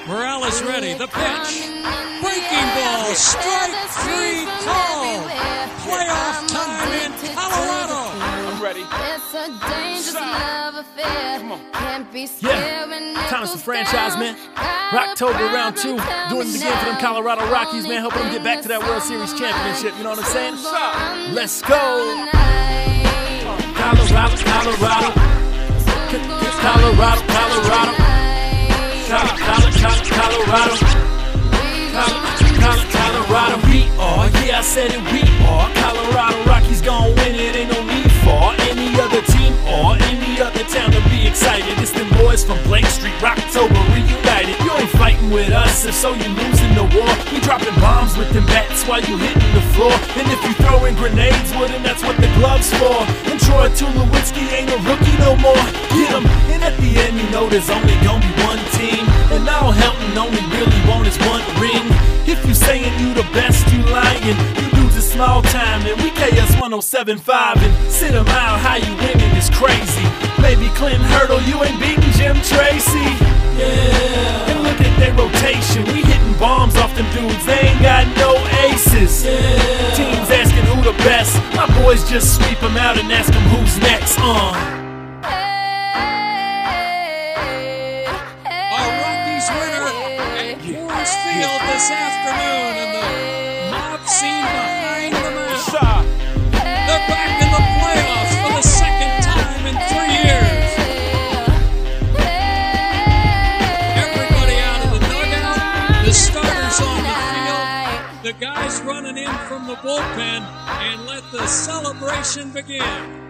Morales ready. The pitch. Breaking ball. Strike three called. Playoff time in Colorado. I'm ready. It's a dangerous love affair. Can't be scared. Time for franchise, man. Rocktober round 2. Doing it again for them Colorado Rockies, man. Helping them get back to that World Series championship. You know what I'm saying? Let's go. Colorado, Colorado. Colorado, Colorado. Colorado. Colorado, we are. Yeah, I said it, we are. Colorado Rockies gon' win it. Ain't no need for any other team or any other town to be excited. It's them boys from Blake Street, Rocktober reunited. You ain't fighting with us, if so you losing the war. We dropping bombs with them bats while you hitting the floor. And if you throwing grenades, well then that's what the gloves for. And Troy Tulowitzki ain't a rookie no more. Get him, and at the end you know there's only gonna be one team. And all Helton only really want is one ring. If you saying you the best, you lying. You lose a small time, and we KS 107.5 and sit a mile high, you winning is crazy. Maybe Clinton Hurdle, you ain't beating Jim Tracy. Yeah. And look at their rotation, we hitting bombs off them dudes, they ain't got no aces. Yeah. Teams asking who the best, my boys just sweep them out and ask them who's next. Field this afternoon, and the mob scene behind the mound. They're back in the playoffs for the second time in 3 years. Everybody out of the dugout, the starters on the field, the guys running in from the bullpen, and let the celebration begin.